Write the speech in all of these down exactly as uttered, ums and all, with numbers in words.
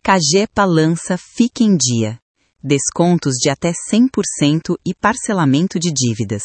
Cagepa lança Fique em Dia. Descontos de até cem por cento e parcelamento de dívidas.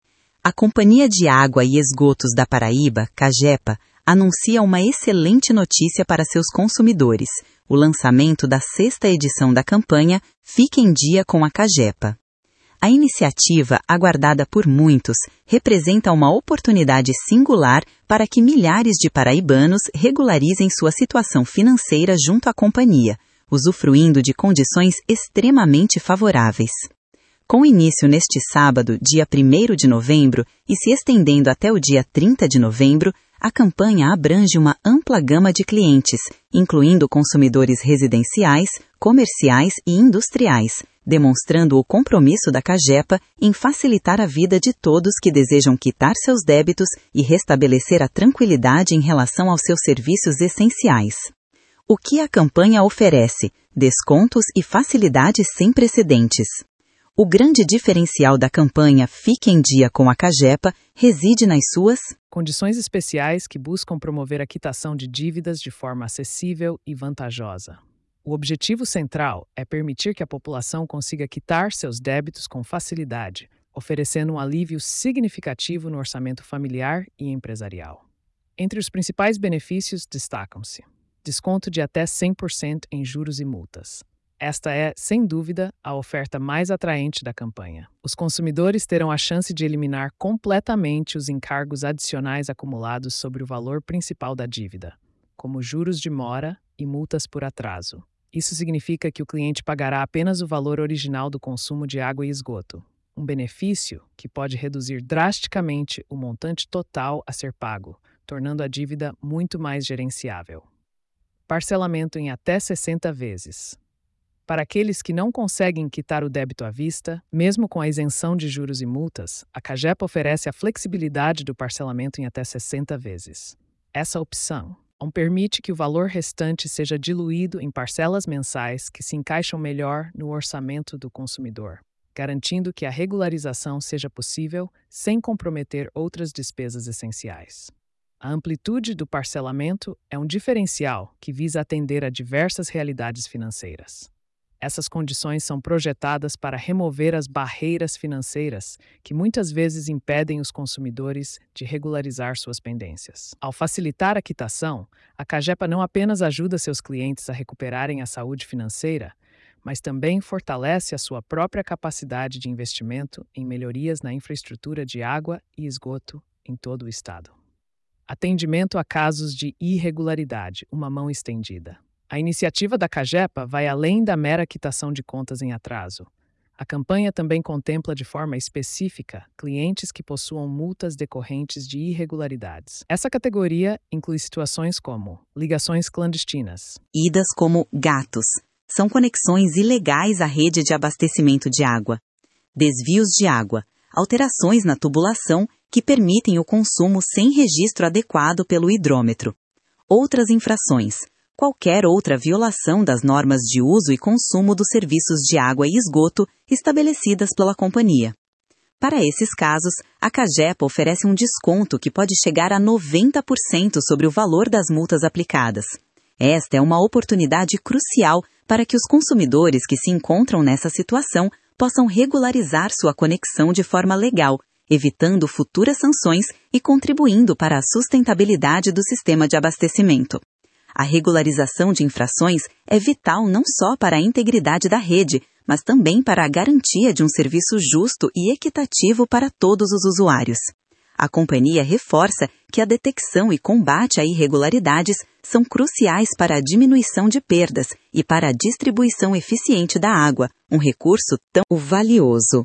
A Companhia de Água e Esgotos da Paraíba, Cagepa, anuncia uma excelente notícia para seus consumidores, o lançamento da sexta edição da campanha Fique em Dia com a Cagepa. A iniciativa, aguardada por muitos, representa uma oportunidade singular para que milhares de paraibanos regularizem sua situação financeira junto à companhia, usufruindo de condições extremamente favoráveis. Com início neste sábado, dia primeiro de novembro, e se estendendo até o dia trinta de novembro, a campanha abrange uma ampla gama de clientes, incluindo consumidores residenciais, comerciais e industriais, demonstrando o compromisso da Cagepa em facilitar a vida de todos que desejam quitar seus débitos e restabelecer a tranquilidade em relação aos seus serviços essenciais. O que a campanha oferece? Descontos e facilidades sem precedentes. O grande diferencial da campanha Fique em Dia com a Cagepa reside nas suas condições especiais que buscam promover a quitação de dívidas de forma acessível e vantajosa. O objetivo central é permitir que a população consiga quitar seus débitos com facilidade, oferecendo um alívio significativo no orçamento familiar e empresarial. Entre os principais benefícios destacam-se: desconto de até cem por cento em juros e multas. Esta é, sem dúvida, a oferta mais atraente da campanha. Os consumidores terão a chance de eliminar completamente os encargos adicionais acumulados sobre o valor principal da dívida, como juros de mora e multas por atraso. Isso significa que o cliente pagará apenas o valor original do consumo de água e esgoto, um benefício que pode reduzir drasticamente o montante total a ser pago, tornando a dívida muito mais gerenciável. Parcelamento em até sessenta vezes. Para aqueles que não conseguem quitar o débito à vista, mesmo com a isenção de juros e multas, a Cagepa oferece a flexibilidade do parcelamento em até sessenta vezes. Essa opção permite que o valor restante seja diluído em parcelas mensais que se encaixam melhor no orçamento do consumidor, garantindo que a regularização seja possível sem comprometer outras despesas essenciais. A amplitude do parcelamento é um diferencial que visa atender a diversas realidades financeiras. Essas condições são projetadas para remover as barreiras financeiras que muitas vezes impedem os consumidores de regularizar suas pendências. Ao facilitar a quitação, a Cagepa não apenas ajuda seus clientes a recuperarem a saúde financeira, mas também fortalece a sua própria capacidade de investimento em melhorias na infraestrutura de água e esgoto em todo o estado. Atendimento a casos de irregularidade, uma mão estendida. A iniciativa da Cagepa vai além da mera quitação de contas em atraso. A campanha também contempla de forma específica clientes que possuam multas decorrentes de irregularidades. Essa categoria inclui situações como ligações clandestinas, idas como gatos, são conexões ilegais à rede de abastecimento de água, desvios de água, alterações na tubulação que permitem o consumo sem registro adequado pelo hidrômetro. Outras infrações, qualquer outra violação das normas de uso e consumo dos serviços de água e esgoto estabelecidas pela companhia. Para esses casos, a Cagepa oferece um desconto que pode chegar a noventa por cento sobre o valor das multas aplicadas. Esta é uma oportunidade crucial para que os consumidores que se encontram nessa situação possam regularizar sua conexão de forma legal, evitando futuras sanções e contribuindo para a sustentabilidade do sistema de abastecimento. A regularização de infrações é vital não só para a integridade da rede, mas também para a garantia de um serviço justo e equitativo para todos os usuários. A companhia reforça que a detecção e combate a irregularidades são cruciais para a diminuição de perdas e para a distribuição eficiente da água, um recurso tão valioso.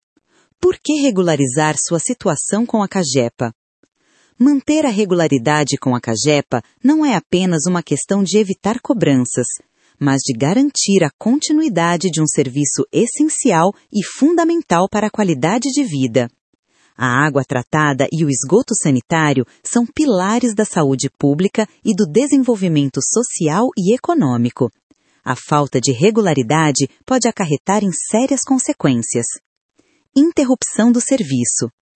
Por que regularizar sua situação com a Cagepa? Manter a regularidade com a Cagepa não é apenas uma questão de evitar cobranças, mas de garantir a continuidade de um serviço essencial e fundamental para a qualidade de vida. A água tratada e o esgoto sanitário são pilares da saúde pública e do desenvolvimento social e econômico. A falta de regularidade pode acarretar em sérias consequências. Interrupção do serviço.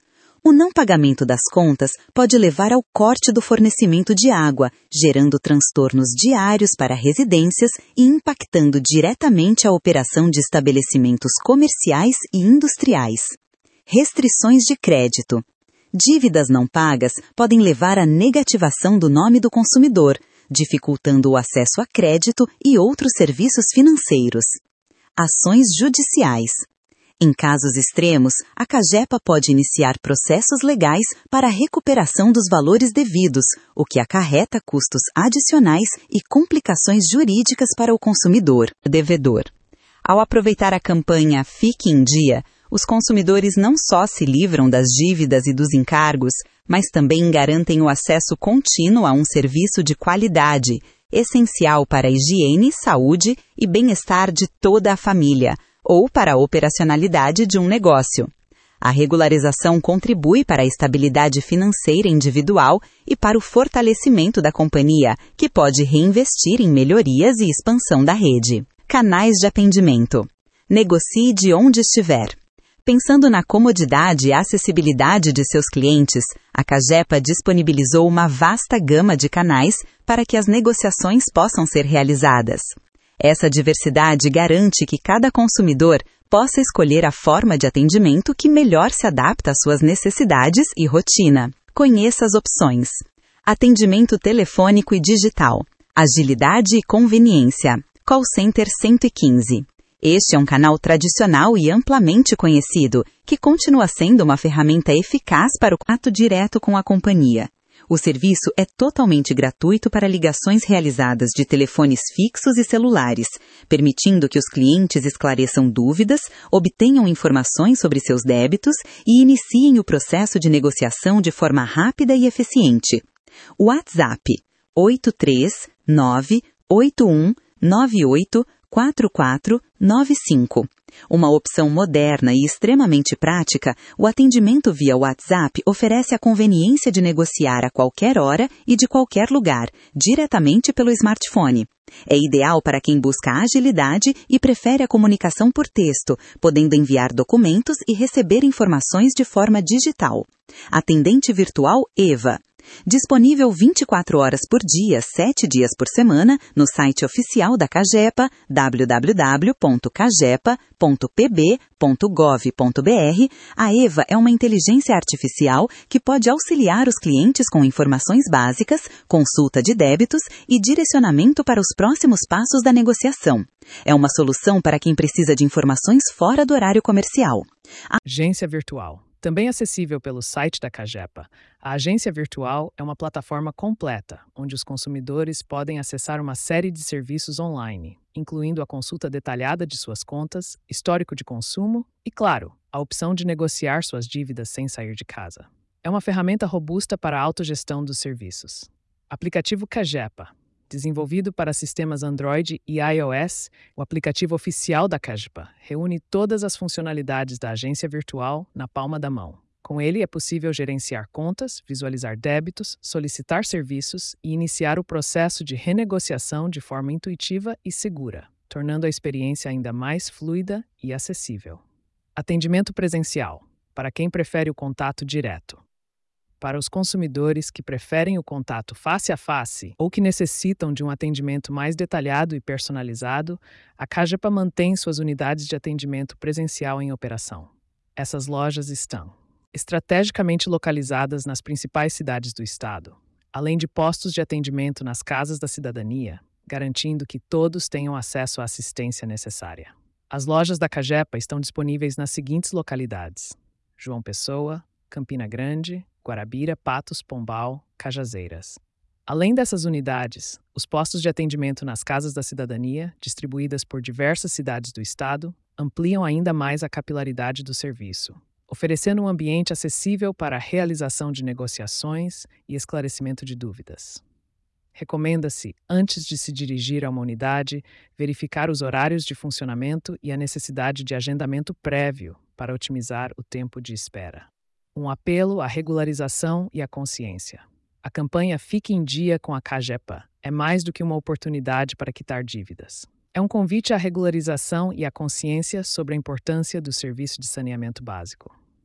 O não pagamento das contas pode levar ao corte do fornecimento de água, gerando transtornos diários para residências e impactando diretamente a operação de estabelecimentos comerciais e industriais. Restrições de crédito. Dívidas não pagas podem levar à negativação do nome do consumidor, dificultando o acesso a crédito e outros serviços financeiros. Ações judiciais. Em casos extremos, a CAGEPA pode iniciar processos legais para a recuperação dos valores devidos, o que acarreta custos adicionais e complicações jurídicas para o consumidor, devedor. Ao aproveitar a campanha Fique em Dia, os consumidores não só se livram das dívidas e dos encargos, mas também garantem o acesso contínuo a um serviço de qualidade, essencial para a higiene, saúde e bem-estar de toda a família, ou para a operacionalidade de um negócio. A regularização contribui para a estabilidade financeira individual e para o fortalecimento da companhia, que pode reinvestir em melhorias e expansão da rede. Canais de atendimento. Negocie de onde estiver. Pensando na comodidade e acessibilidade de seus clientes, a CAGEPA disponibilizou uma vasta gama de canais para que as negociações possam ser realizadas. Essa diversidade garante que cada consumidor possa escolher a forma de atendimento que melhor se adapta às suas necessidades e rotina. Conheça as opções. Atendimento telefônico e digital. Agilidade e conveniência. Call Center cento e quinze. Este é um canal tradicional e amplamente conhecido, que continua sendo uma ferramenta eficaz para o contato direto com a companhia. O serviço é totalmente gratuito para ligações realizadas de telefones fixos e celulares, permitindo que os clientes esclareçam dúvidas, obtenham informações sobre seus débitos e iniciem o processo de negociação de forma rápida e eficiente. WhatsApp oito três nove oito um nove oito quatro quatro nove cinco. Uma opção moderna e extremamente prática, o atendimento via WhatsApp oferece a conveniência de negociar a qualquer hora e de qualquer lugar, diretamente pelo smartphone. É ideal para quem busca agilidade e prefere a comunicação por texto, podendo enviar documentos e receber informações de forma digital. Atendente virtual EVA. Disponível vinte e quatro horas por dia, sete dias por semana, no site oficial da CAGEPA, w w w ponto cagepa ponto p b ponto gov ponto b r, a EVA é uma inteligência artificial que pode auxiliar os clientes com informações básicas, consulta de débitos e direcionamento para os próximos passos da negociação. É uma solução para quem precisa de informações fora do horário comercial. A Agência Virtual. Também acessível pelo site da CAGEPA, a Agência Virtual é uma plataforma completa, onde os consumidores podem acessar uma série de serviços online, incluindo a consulta detalhada de suas contas, histórico de consumo e, claro, a opção de negociar suas dívidas sem sair de casa. É uma ferramenta robusta para a autogestão dos serviços. Aplicativo CAGEPA. Desenvolvido para sistemas Android e iOS, o aplicativo oficial da CAGEPA reúne todas as funcionalidades da agência virtual na palma da mão. Com ele é possível gerenciar contas, visualizar débitos, solicitar serviços e iniciar o processo de renegociação de forma intuitiva e segura, tornando a experiência ainda mais fluida e acessível. Atendimento presencial, para quem prefere o contato direto. Para os consumidores que preferem o contato face a face ou que necessitam de um atendimento mais detalhado e personalizado, a CAGEPA mantém suas unidades de atendimento presencial em operação. Essas lojas estão estrategicamente localizadas nas principais cidades do estado, além de postos de atendimento nas casas da cidadania, garantindo que todos tenham acesso à assistência necessária. As lojas da CAGEPA estão disponíveis nas seguintes localidades: João Pessoa, Campina Grande, Guarabira, Patos, Pombal, Cajazeiras. Além dessas unidades, os postos de atendimento nas Casas da Cidadania, distribuídas por diversas cidades do estado, ampliam ainda mais a capilaridade do serviço, oferecendo um ambiente acessível para a realização de negociações e esclarecimento de dúvidas. Recomenda-se, antes de se dirigir a uma unidade, verificar os horários de funcionamento e a necessidade de agendamento prévio para otimizar o tempo de espera. Um apelo à regularização e à consciência. A campanha Fique em Dia com a CAGEPA é mais do que uma oportunidade para quitar dívidas. É um convite à regularização e à consciência sobre a importância do serviço de saneamento básico.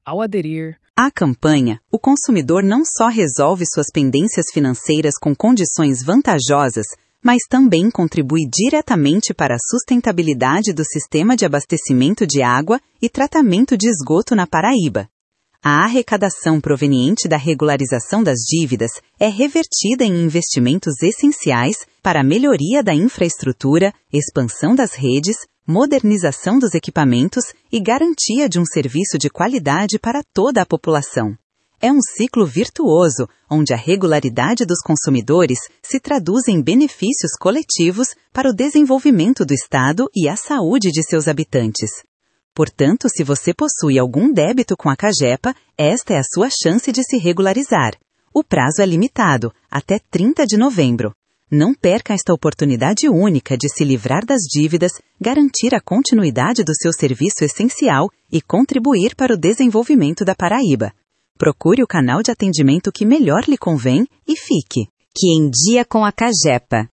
Ao aderir à campanha, o consumidor não só resolve suas pendências financeiras com condições vantajosas, mas também contribui diretamente para a sustentabilidade do sistema de abastecimento de água e tratamento de esgoto na Paraíba. A arrecadação proveniente da regularização das dívidas é revertida em investimentos essenciais para a melhoria da infraestrutura, expansão das redes, modernização dos equipamentos e garantia de um serviço de qualidade para toda a população. É um ciclo virtuoso, onde a regularidade dos consumidores se traduz em benefícios coletivos para o desenvolvimento do Estado e a saúde de seus habitantes. Portanto, se você possui algum débito com a Cagepa, esta é a sua chance de se regularizar. O prazo é limitado, até trinta de novembro. Não perca esta oportunidade única de se livrar das dívidas, garantir a continuidade do seu serviço essencial e contribuir para o desenvolvimento da Paraíba. Procure o canal de atendimento que melhor lhe convém e fique. Que em Dia com a Cagepa.